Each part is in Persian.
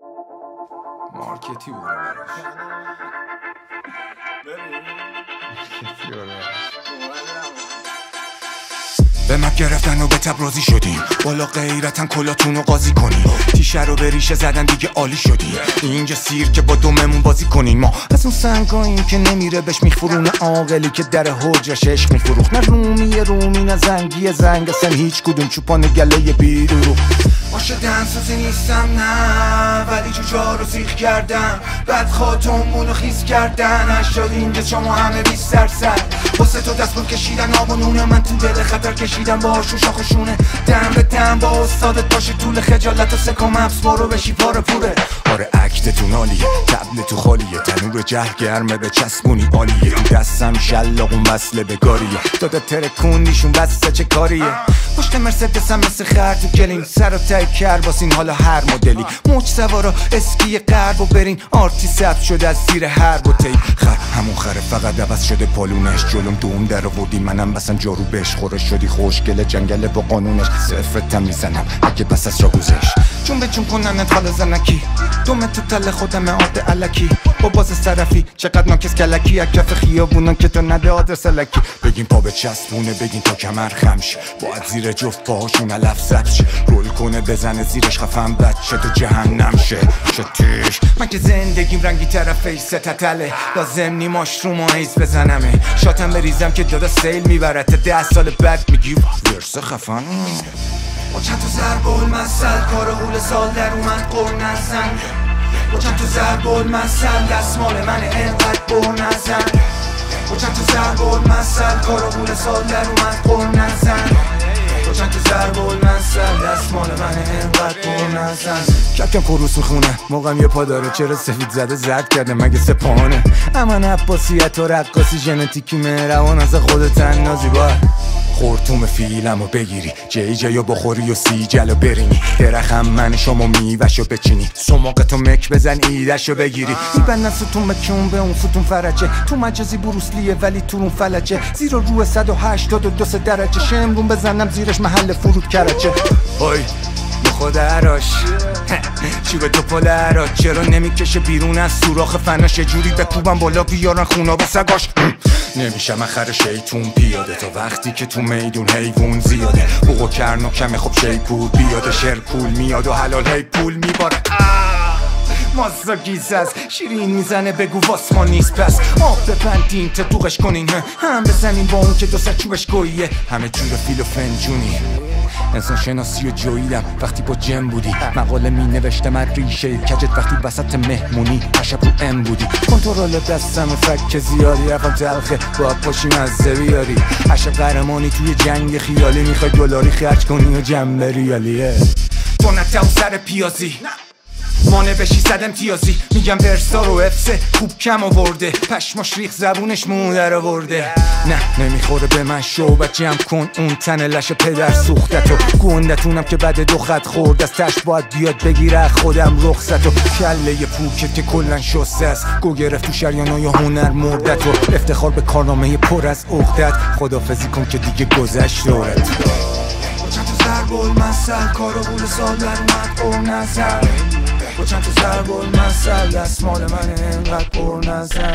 مارکتی بود به مپ گرفتن و به تبرازی شدیم، بالا غیرتن کلاتون رو قاضی کنیم، تیشه رو به ریشه زدن دیگه عالی شدیم، اینجا سیر که با دوممون بازی کنیم. ما از اون سنگاییم که نمیره بهش میخورونه عاقلی که در حجرش عشق میفروخت، نه رومی نه زنگی زنگ، اصلا هیچ کدوم چوپان گله بیرو. باشه دنسازی نیستم نه، ولی جوجا رو سیخ کردم، بعد خاتمونو خیز کردن، اشتاد اینجا شما همه 20 درصد واسه تو دستمون کشیدن، آب و نونه من تو دل خطر کشیدم، باهاشون شاخشونه دم به دم با استادت باشه، طول خجالت و سکم افس برو بشی پاره پوره. آره اکتتون عالیه، تبل تو خالیه، تنور جه گرمه به چسبونی عالیه، تو دستم شلاقون وصله به گاریه، داده ترکوندیشون بسته چه کاریه. پشت مرسدسم مثل خر تو گلین، سر و تای کر باسین حالا هر مدلی، موج سوارا اسکی غرب و برین، آرتی ثبت شده از زیر هر بوتی، خر همون خره فقط عوض شده پالونش، جلوم دوم در آوردی منم بسن جارو بهش خورش شدی، خوشگله جنگل با قانونش، صفرتم میزنم اگه بس از را گذشت، چون به چون کنن انتخال زنکی، دومه تو تل خودم عاد علکی، با باز طرفی چقدر ناکس کلکی، از کف خیابونان که تو نده آدرس لکی، بگین پا به چسبونه بگین تا کمر خمش، باید زیر جفت پاهاشون علف زبش، رول کنه بزنه زیرش خفن بچه تو جهنم شه شتیش. من که زندگیم رنگی طرفش ستتله، لازم نی ماشروم و حیز بزنمه، شاتم بریزم که دادا سیل میبرد، 10 سال بعد میگی ورسه خفن. با چند تا ضرب المثل کار غول سال در اومد قر نزن، با چند تا ضرب المثل دستمال من انقدر بر نزن، با چند تا ضرب المثل کار غول سال در اومد قر نزن، با چند تا ضرب المثل دستمال من انقدر بر نزن. کم خروس میخونه موقعم یه پا داره، چرا سفید زده زرد کرده مگه سپانه، اما عباسیت و رقاصی ژنتیکی مهربان از خودت نازی باید خورتوم فیلمو بگیری، جیجیو بخوری و سیجلو برینی، درخم من شما میوشو بچینی، سماقتو مک بزن ایدشو بگیری، میبندن ستون مکون به اون ستون فرجه، تو مجازی بروسلیه ولی تو اون فلجه، زیر روح 182 درجه، شمرون بزنم زیرش محل فرود کرجه. وای خود عراش چی به تو پل عراش، چرا نمیکشه بیرون از سوراخ فناش، جوری بکوبم بالا بیارن خونا به سگاش، نمیشم اخر شیطون پیاده، تا وقتی که تو میدون حیوون زیاده، بوق و کرن و کمه خب شیپور بیاده، شرکول میاد و حلال هی پول میباره، مازا گیز از شیرین میزنه بگو واسما نیست، پس آب بپندین تا دوغش کنین، هم بزنین با اون که دو سر چوبش گوییه، همه جور فیل و فنجونی. انسان شناسی و جویدم وقتی با جم بودی، مقاله می نوشتم از ریشه کجت وقتی وسط مهمونی عشب رو ام بودی، کنترل دستم فک زیادی رفتم تلخه باید پاشی مزه بیاری، عشب قهرمانی توی جنگ خیالی، میخوای دلاری خرج کنی و جمع ریالیه، تو نتاو سر پیازی مانه بشی صد امتیازی، میگم ورسا رو افسه خوب کم آورده، پشماش ریخ زبونش مو در آورده، نه نمیخوره به من شو جمع کن اون تن لش پدر سوختتو، گوندتونم که بعد دو خط خورد از تش باید بیاد بگیره خودم رخصتو، کله پوکت که کلن شسته است، گو گرفت تو شریانای هنر مردتو، افتخار به کارنامه پر از عقدت، خدافزی کن که دیگه گذشت دورت. چند تا ضرب المثل کار غول سال در اومد قر نزن، با چند تا ضرب المثل دستمال من انقدر پر نزن.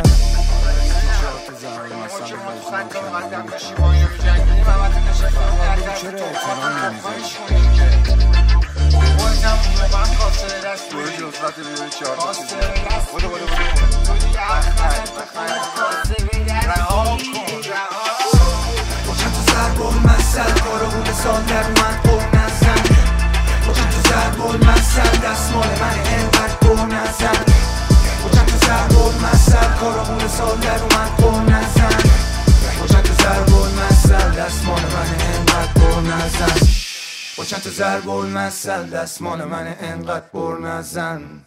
سال در اومد قر نزن، با چند تا ضرب المثل دستمال من انقدر پر نزن، با چند تا ضرب المثل کارامون سال در اومد قر نزن، با چند تا ضرب المثل دستمال من انقدر پر نزن، با چند تا ضرب المثل دستمال من انقدر پر نزن.